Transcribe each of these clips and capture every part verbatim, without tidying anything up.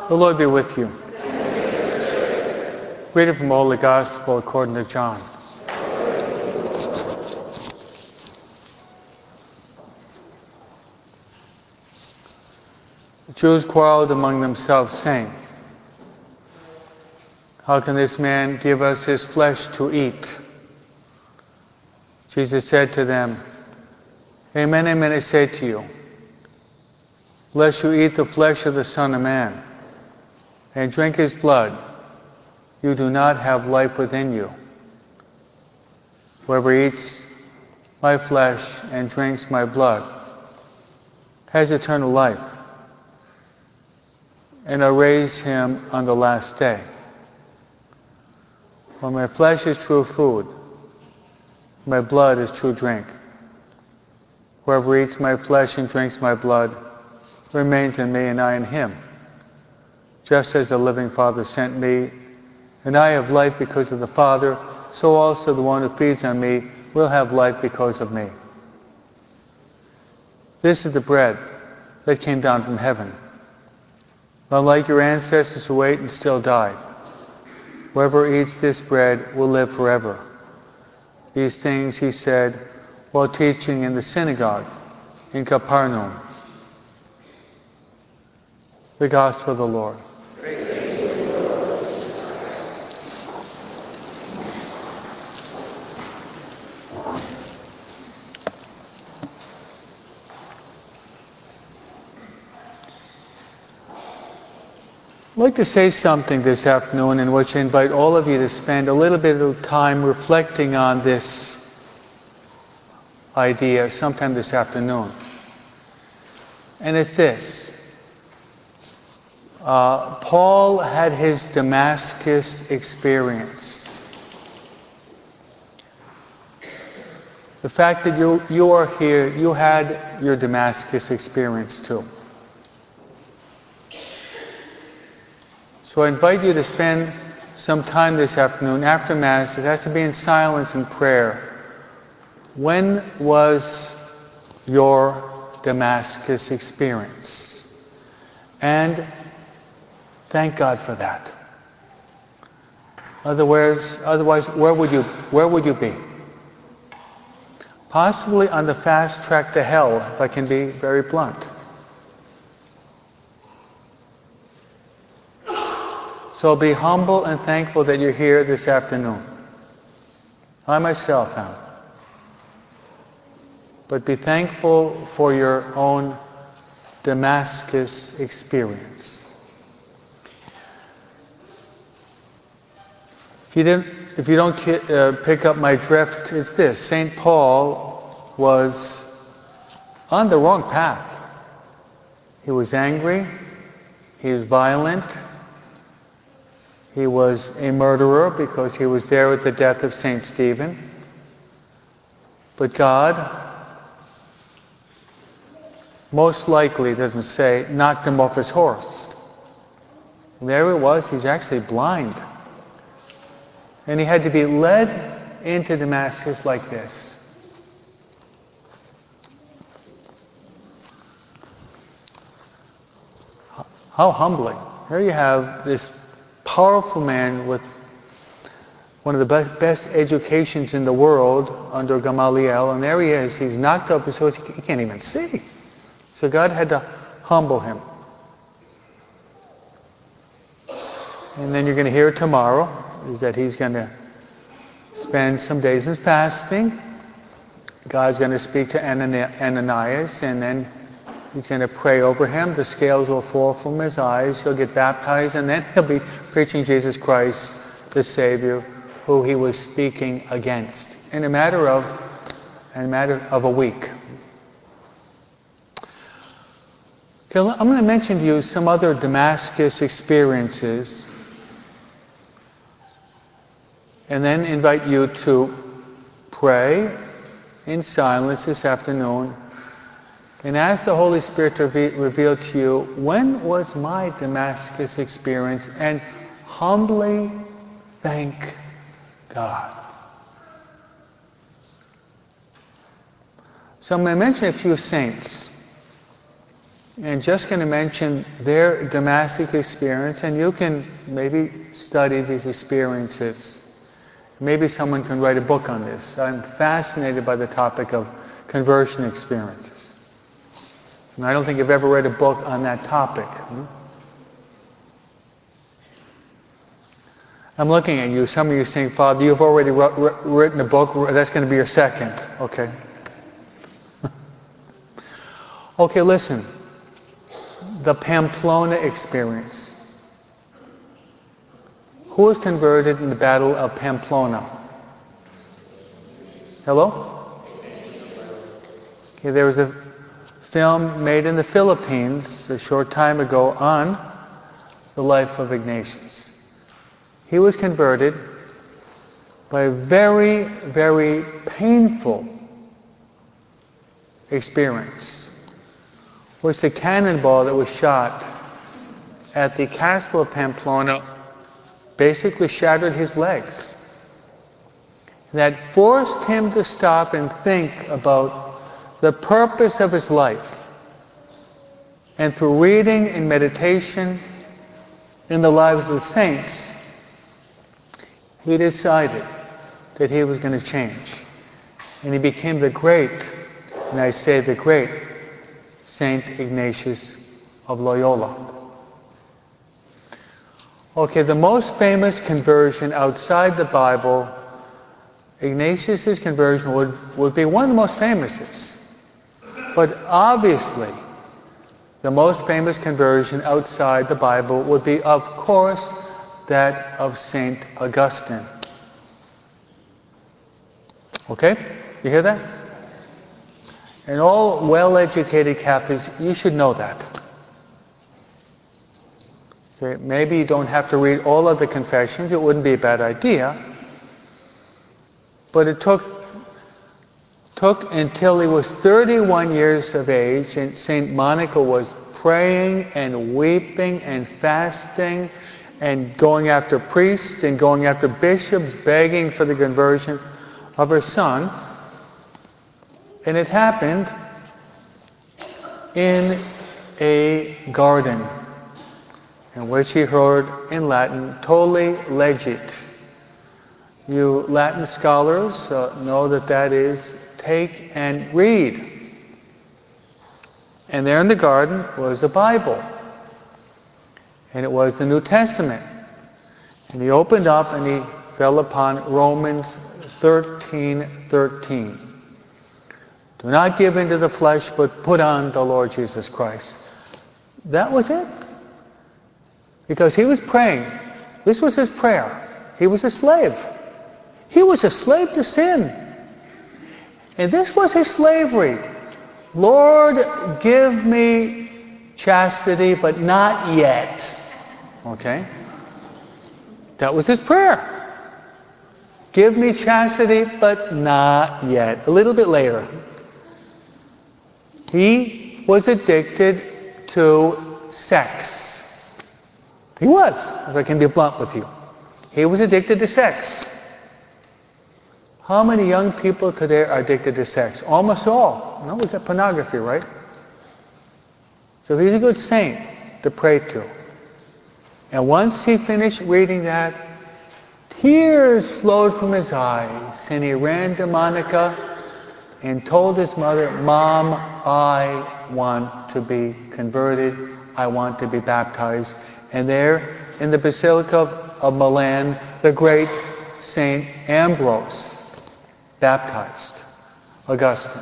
The Lord be with you. Reading from Holy Gospel according to John. The Jews quarreled among themselves, saying, "How can this man give us his flesh to eat?" Jesus said to them, "Amen, amen, I say to you, unless you eat the flesh of the Son of Man and drink his blood, you do not have life within you. Whoever eats my flesh and drinks my blood has eternal life, and I'll raise him on the last day. For my flesh is true food, my blood is true drink. Whoever eats my flesh and drinks my blood remains in me and I in him. Just as the living Father sent me, and I have life because of the Father, so also the one who feeds on me will have life because of me. This is the bread that came down from heaven. Unlike your ancestors who ate and still died, whoever eats this bread will live forever." These things he said while teaching in the synagogue in Capernaum. The Gospel of the Lord. I'd like to say something this afternoon in which I invite all of you to spend a little bit of time reflecting on this idea sometime this afternoon. And it's this. Uh, Paul had his Damascus experience. The fact that you, you are here, you had your Damascus experience too. So I invite you to spend some time this afternoon after Mass. It has to be in silence and prayer. When was your Damascus experience? And thank God for that. Otherwise, otherwise, where would you where would you be? Possibly on the fast track to hell, if I can be very blunt. So be humble and thankful that you're here this afternoon. I myself am. But be thankful for your own Damascus experience. If you didn't, if you don't uh, pick up my drift, it's this: Saint Paul was on the wrong path. He was angry. He was violent. He was a murderer because he was there at the death of Saint Stephen. But God, most likely, doesn't say, knocked him off his horse. And there he was, he's actually blind. And he had to be led into Damascus like this. How humbling. Here you have this powerful man with one of the best, best educations in the world under Gamaliel, and there he is. He's knocked off his horse. He can't even see. So God had to humble him. And then you're going to hear tomorrow is that he's going to spend some days in fasting. God's going to speak to Ananias, and then he's going to pray over him. The scales will fall from his eyes. He'll get baptized, and then he'll be preaching Jesus Christ, the Savior, who he was speaking against in a matter of, in a matter of a week. Okay, I'm going to mention to you some other Damascus experiences, and then invite you to pray in silence this afternoon and ask the Holy Spirit to re- reveal to you, when was my Damascus experience, and humbly thank God. So I'm going to mention a few saints. and just going to mention their Damascus experience, and you can maybe study these experiences. Maybe someone can write a book on this. I'm fascinated by the topic of conversion experiences. And I don't think I've ever read a book on that topic. Hmm? I'm looking at you. Some of you are saying, Father, you've already wr- written a book. That's going to be your second. Okay. Okay, listen. The Pamplona experience. Who was converted in the Battle of Pamplona? Hello? Okay, there was a film made in the Philippines a short time ago on the life of Ignatius. He was converted by a very, very painful experience. It was the cannonball that was shot at the castle of Pamplona basically shattered his legs. That forced him to stop and think about the purpose of his life. And through reading and meditation in the lives of the saints, he decided that he was going to change. And he became the great, and I say the great, Saint Ignatius of Loyola. Okay, the most famous conversion outside the Bible, Ignatius' conversion would, would be one of the most famous. But obviously, the most famous conversion outside the Bible would be, of course, that of Saint Augustine. Okay? You hear that? And all well-educated Catholics, you should know that. Okay? Maybe you don't have to read all of the confessions. It wouldn't be a bad idea. But it took, took until he was thirty-one years of age, and Saint Monica was praying and weeping and fasting and going after priests and going after bishops, begging for the conversion of her son. And it happened in a garden in which he heard in Latin, Tolli legit. You Latin scholars uh, know that that is take and read. And there in the garden was a Bible. And it was the New Testament. And he opened up and he fell upon Romans thirteen thirteen. Do not give in to the flesh, but put on the Lord Jesus Christ. That was it. Because he was praying. This was his prayer. He was a slave. He was a slave to sin. And this was his slavery. Lord, give me chastity, but not yet. Okay? That was his prayer. Give me chastity, but not yet. A little bit later. He was addicted to sex. He was, if I can be blunt with you. He was addicted to sex. How many young people today are addicted to sex? Almost all. No, it's pornography, right? So he's a good saint to pray to. And once he finished reading that, tears flowed from his eyes, and he ran to Monica and told his mother, Mom, I want to be converted. I want to be baptized. And there, in the Basilica of Milan, the great Saint Ambrose baptized Augustine.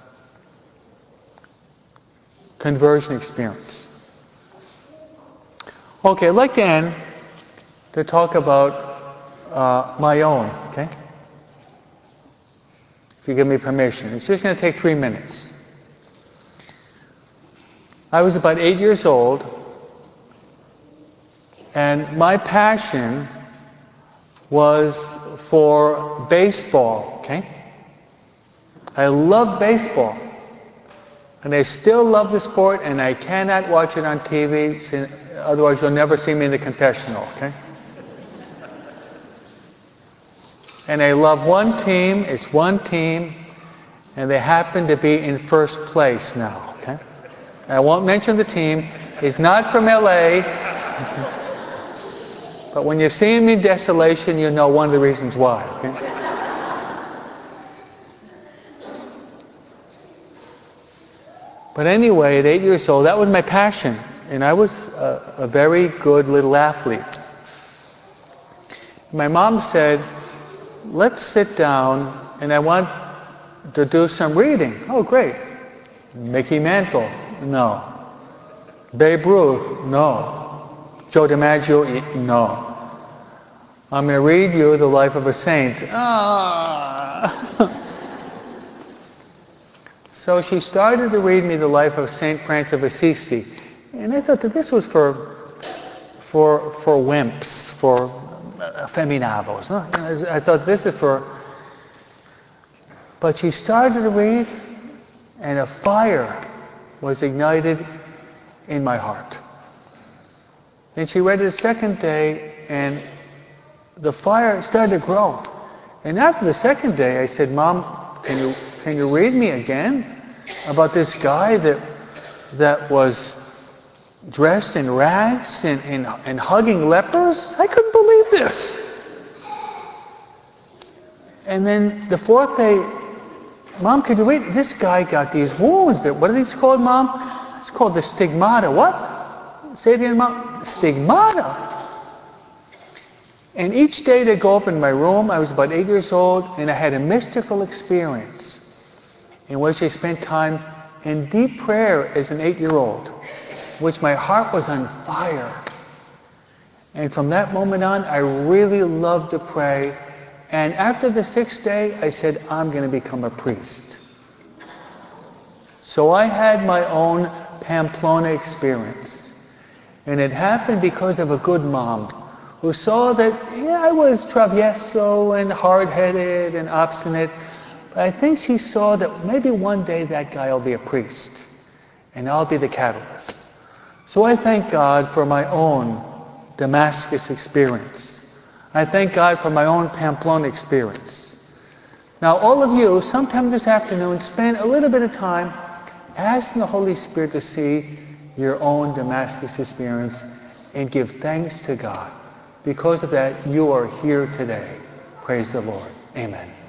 Conversion experience. Okay, I'd like to end to talk about uh, my own, okay? If you give me permission. It's just going to take three minutes. I was about eight years old, and my passion was for baseball, okay? I love baseball. And I still love the sport, and I cannot watch it on T V, otherwise you'll never see me in the confessional, okay? And I love one team, it's one team, and they happen to be in first place now, okay? I won't mention the team. He's not from L A. But when you see him in desolation, you know one of the reasons why. Okay? But anyway, at eight years old, that was my passion. And I was a, a very good little athlete. My mom said, let's sit down and I want to do some reading. Oh, great. Mickey Mantle? No. Babe Ruth? No. Joe DiMaggio? No. I'm going to read you the life of a saint. Ah. So she started to read me the life of Saint Francis of Assisi. And I thought that this was for for for wimps, for afeminados. I thought this is for... But she started to read, and a fire was ignited in my heart. Then she read it a second day, and the fire started to grow. And after the second day, I said, Mom, can you can you read me again about this guy that that was dressed in rags and, and, and hugging lepers? I couldn't believe this. And then the fourth day, Mom, could you read? This guy got these wounds. That, what are these called, Mom? It's called the stigmata. What? Say it again, Mom. Stigmata. And each day they go up in my room. I was about eight years old, and I had a mystical experience in which I spent time in deep prayer as an eight-year-old, which my heart was on fire. And from that moment on, I really loved to pray. And after the sixth day, I said, I'm going to become a priest. So I had my own Pamplona experience. And it happened because of a good mom who saw that, yeah, I was travieso and hard-headed and obstinate. But I think she saw that maybe one day that guy will be a priest. And I'll be the catalyst. So I thank God for my own Damascus experience. I thank God for my own Pamplona experience. Now, all of you, sometime this afternoon, spend a little bit of time asking the Holy Spirit to see your own Damascus experience and give thanks to God. Because of that, you are here today. Praise the Lord. Amen.